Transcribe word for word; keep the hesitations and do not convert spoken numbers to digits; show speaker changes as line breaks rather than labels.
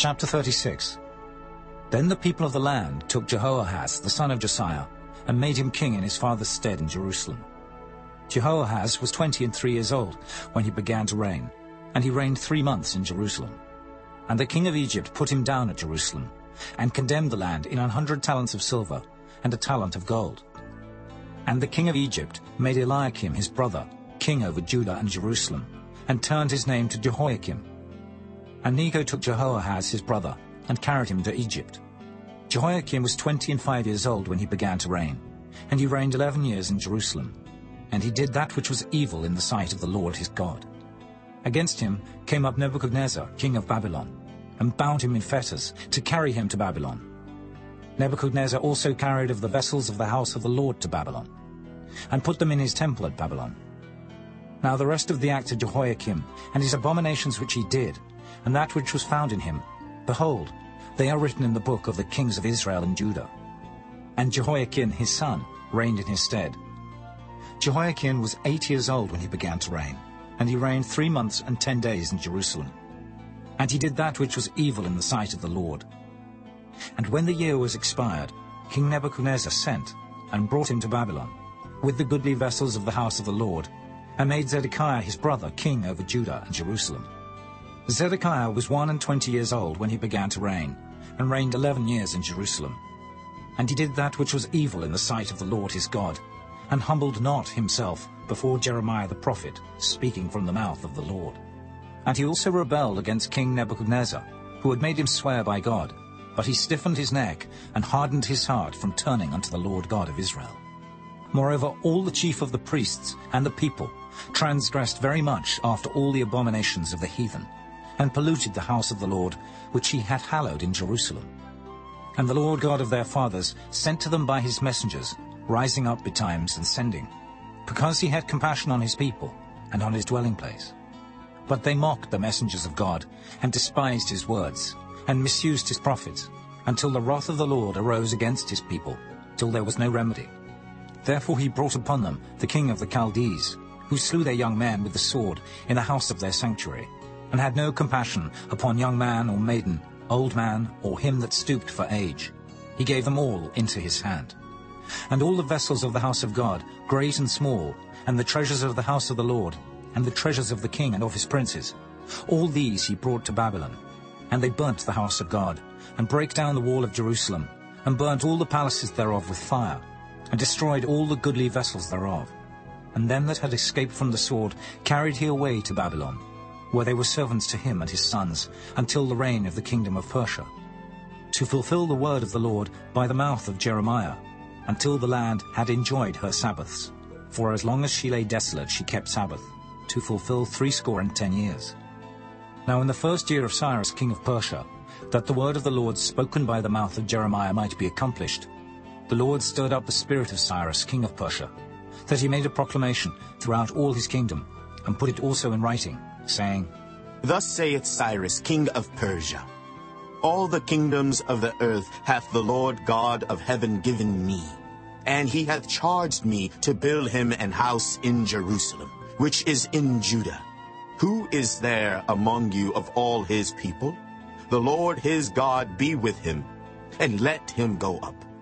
Chapter thirty-six. Then the people of the land took Jehoahaz, the son of Josiah, and made him king in his father's stead in Jerusalem. Jehoahaz was twenty and three years old when he began to reign, and he reigned three months in Jerusalem. And the king of Egypt put him down at Jerusalem, and condemned the land in an hundred talents of silver, and a talent of gold. And the king of Egypt made Eliakim his brother king over Judah and Jerusalem, and turned his name to Jehoiakim. And Necho took Jehoahaz his brother, and carried him to Egypt. Jehoiakim was twenty and five years old when he began to reign, and he reigned eleven years in Jerusalem. And he did that which was evil in the sight of the Lord his God. Against him came up Nebuchadnezzar, king of Babylon, and bound him in fetters to carry him to Babylon. Nebuchadnezzar also carried of the vessels of the house of the Lord to Babylon, and put them in his temple at Babylon. Now the rest of the act of Jehoiakim, and his abominations which he did, and that which was found in him, behold, they are written in the book of the kings of Israel and Judah. And Jehoiakim his son reigned in his stead. Jehoiakim was eight years old when he began to reign, and he reigned three months and ten days in Jerusalem. And he did that which was evil in the sight of the Lord. And when the year was expired, King Nebuchadnezzar sent, and brought him to Babylon, with the goodly vessels of the house of the Lord, and made Zedekiah his brother king over Judah and Jerusalem. Zedekiah was one and twenty years old when he began to reign, and reigned eleven years in Jerusalem. And he did that which was evil in the sight of the Lord his God, and humbled not himself before Jeremiah the prophet, speaking from the mouth of the Lord. And he also rebelled against King Nebuchadnezzar, who had made him swear by God, but he stiffened his neck, and hardened his heart from turning unto the Lord God of Israel. Moreover, all the chief of the priests and the people transgressed very much after all the abominations of the heathen, and polluted the house of the Lord, which he had hallowed in Jerusalem. And the Lord God of their fathers sent to them by his messengers, rising up betimes and sending, because he had compassion on his people and on his dwelling place. But they mocked the messengers of God, and despised his words, and misused his prophets, until the wrath of the Lord arose against his people, till there was no remedy. Therefore he brought upon them the king of the Chaldees, who slew their young men with the sword in the house of their sanctuary, and had no compassion upon young man or maiden, old man, or him that stooped for age. He gave them all into his hand. And all the vessels of the house of God, great and small, and the treasures of the house of the Lord, and the treasures of the king and of his princes, all these he brought to Babylon. And they burnt the house of God, and brake down the wall of Jerusalem, and burnt all the palaces thereof with fire, and destroyed all the goodly vessels thereof. And them that had escaped from the sword carried he away to Babylon, where they were servants to him and his sons, until the reign of the kingdom of Persia, to fulfill the word of the Lord by the mouth of Jeremiah, until the land had enjoyed her Sabbaths. For as long as she lay desolate she kept Sabbath, to fulfill threescore and ten years. Now in the first year of Cyrus king of Persia, that the word of the Lord spoken by the mouth of Jeremiah might be accomplished, the Lord stirred up the spirit of Cyrus king of Persia, that he made a proclamation throughout all his kingdom, and put it also in writing, saying,
Thus saith Cyrus king of Persia, All the kingdoms of the earth hath the Lord God of heaven given me, and he hath charged me to build him an house in Jerusalem, which is in Judah. Who is there among you of all his people? The Lord his God be with him, and let him go up.